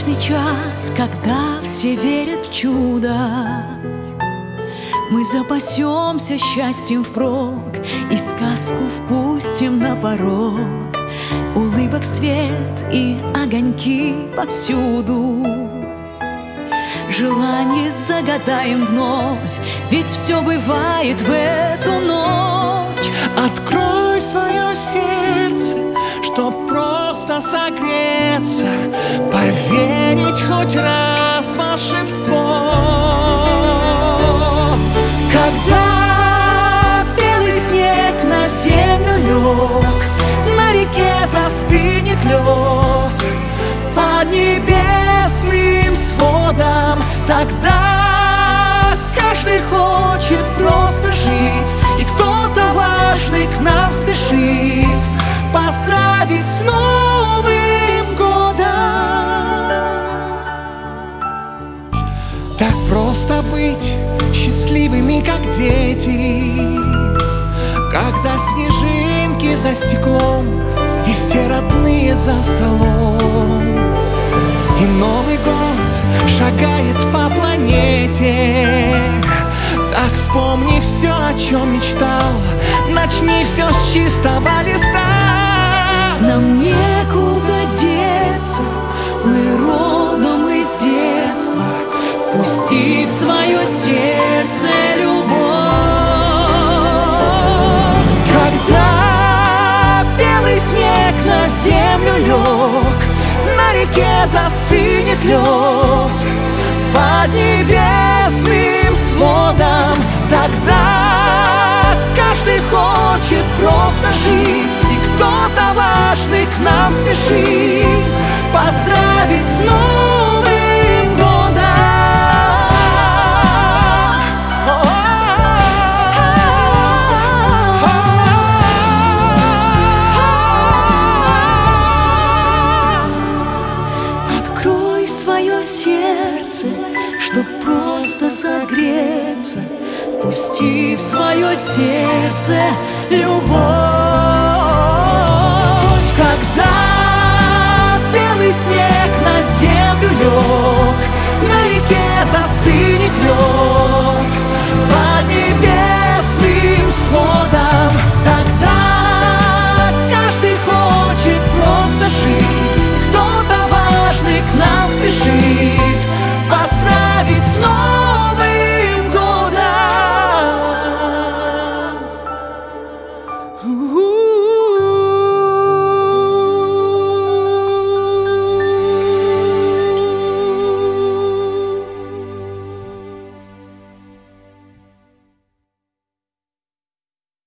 точный час, когда все верят в чудо, мы запасемся счастьем впрок и сказку впустим на порог. Улыбок свет и огоньки повсюду, желание загадаем вновь, ведь все бывает в эту ночь. Открой свое сердце, чтоб просто согреться, поверить хоть раз в волшебство. Когда белый снег на землю лег, на реке застынет лед под небесным сводом, тогда каждый хочет просто жить, и кто-то важный к нам спешит поздравить с Новым годом. Так просто быть счастливыми, как дети, когда снежинки за стеклом и все родные за столом, и Новый год шагает по планете. Так вспомни все, о чем мечтал, начни все с чистого листа. Нам некуда деться, мы родом из детства, впусти в свое сердце любовь. Когда белый снег на землю лег, на реке застынет лед под небесным сводом, тогда каждый хочет просто жить, и кто-то важный к нам спешит поздравить с Новым годом. Открой свое сердце, чтоб просто согреться, впусти в свое сердце любовь. Когда белый снег